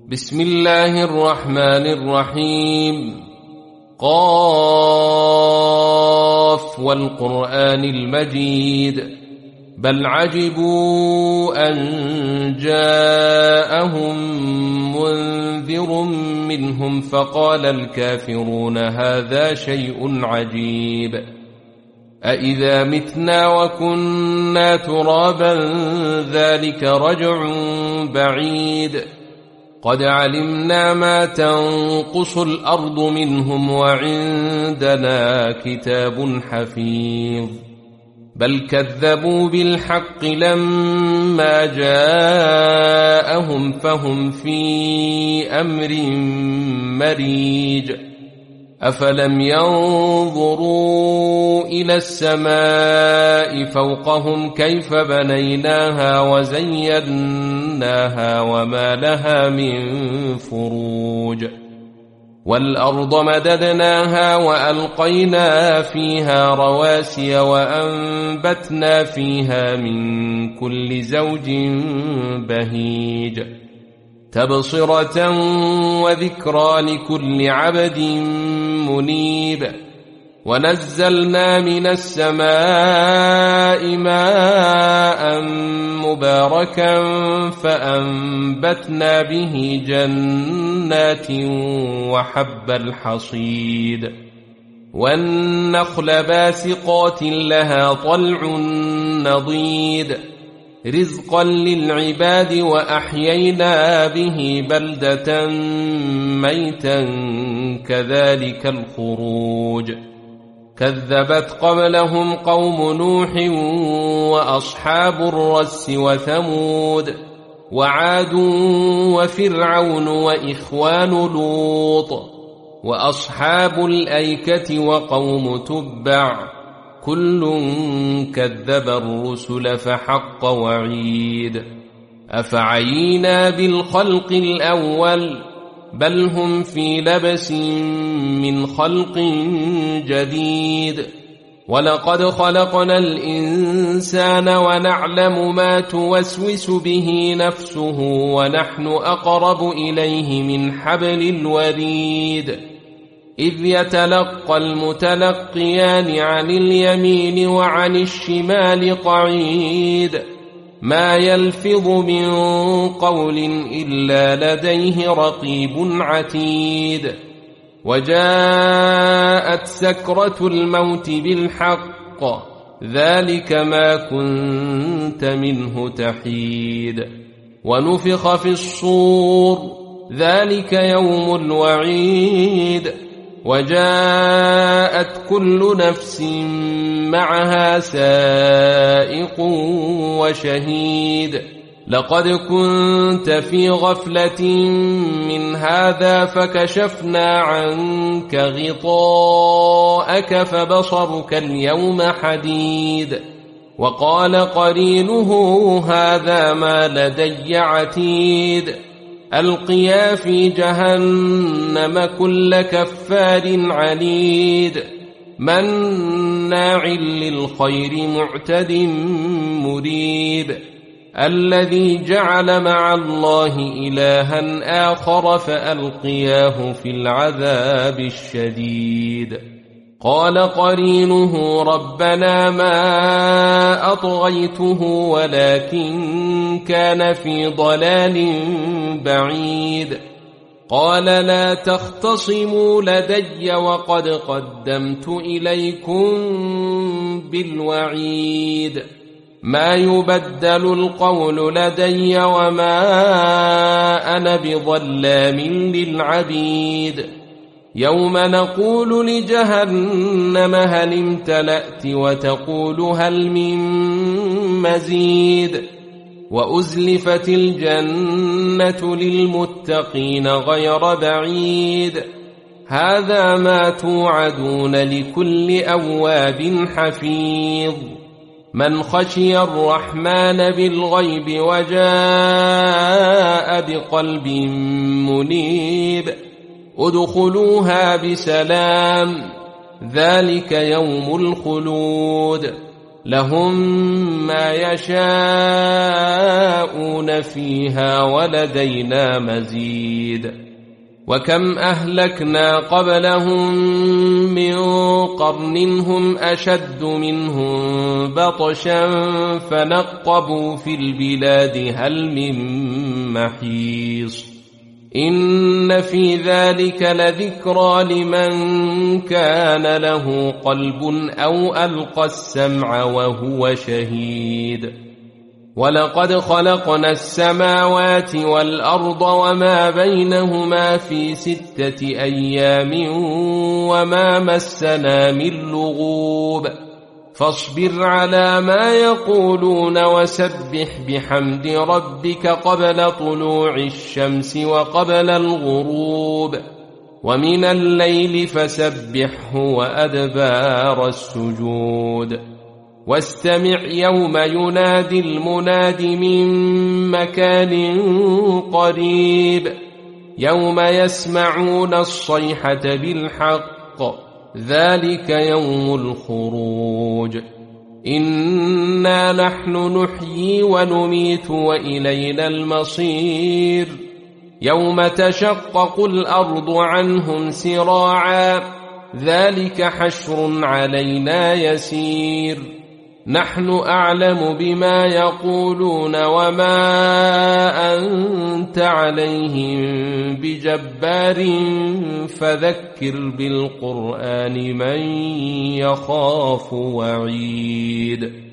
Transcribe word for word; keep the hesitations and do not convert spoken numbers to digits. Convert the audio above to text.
بسم الله الرحمن الرحيم. قاف والقرآن المجيد بل عجبوا أن جاءهم منذر منهم فقال الكافرون هذا شيء عجيب أإذا متنا وكنا ترابا ذلك رجع بعيد قد علمنا ما تنقص الأرض منهم وعندنا كتاب حفيظ بل كذبوا بالحق لما جاءهم فهم في أمر مريج أفلم ينظروا إلى السماء فوقهم كيف بنيناها وزيناها وما لها من فروج والأرض مددناها وألقينا فيها رواسي وأنبتنا فيها من كل زوج بهيج تبصرة وذكرى لكل عبد منيب ونزلنا من السماء ماء مباركا فأنبتنا به جنات وحب الحصيد والنخل باسقات لها طلع نضيد رزقا للعباد وأحيينا به بلدة ميتا كذلك الخروج كذبت قبلهم قوم نوح وأصحاب الرس وثمود وعاد وفرعون وإخوان لوط وأصحاب الأيكة وقوم تبع كل كذب الرسل فحق وعيد أفعينا بالخلق الأول بل هم في لبس من خلق جديد ولقد خلقنا الإنسان ونعلم ما توسوس به نفسه ونحن أقرب إليه من حبل الوريد إذ يتلقى المتلقيان عن اليمين وعن الشمال قعيد ما يلفظ من قول إلا لديه رقيب عتيد وجاءت سكرة الموت بالحق ذلك ما كنت منه تحيد ونفخ في الصور ذلك يوم الوعيد وجاءت كل نفس معها سائق وشهيد لقد كنت في غفلة من هذا فكشفنا عنك غطاءك فبصرك اليوم حديد وقال قرينه هذا ما لدي عتيد ألقيا في جهنم كل كفار عنيد مناع للخير معتد مريب الذي جعل مع الله إلها آخر فألقياه في العذاب الشديد قال قرينه ربنا ما أطغيته ولكن كان في ضلال بعيد قال لا تختصموا لدي وقد قدمت إليكم بالوعيد ما يبدل القول لدي وما أنا بظلام للعبيد يوم نقول لجهنم هل امتلأت وتقول هل من مزيد وأزلفت الجنة للمتقين غير بعيد هذا ما توعدون لكل أواب حفيظ من خشي الرحمن بالغيب وجاء بقلب منيب ادخلوها بسلام ذلك يوم الخلود لهم ما يشاءون فيها ولدينا مزيد وكم أهلكنا قبلهم من قرن هم أشد منهم بطشا فنقبوا في البلاد هل من محيص إن في ذلك لذكرى لمن كان له قلب أو ألقى السمع وهو شهيد ولقد خلقنا السماوات والأرض وما بينهما في ستة أيام وما مسنا من لغوب فاصبر على ما يقولون وسبح بحمد ربك قبل طلوع الشمس وقبل الغروب ومن الليل فسبحه وأدبار السجود واستمع يوم ينادي المناد من مكان قريب يوم يسمعون الصيحة بالحق ذلك يوم الخروج إنا نحن نحيي ونميت وإلينا المصير يوم تشقق الأرض عنهم سراعا ذلك حشر علينا يسير نحن أعلم بما يقولون وما أنت عليهم بجبار فذكر بالقرآن من يخاف وعيد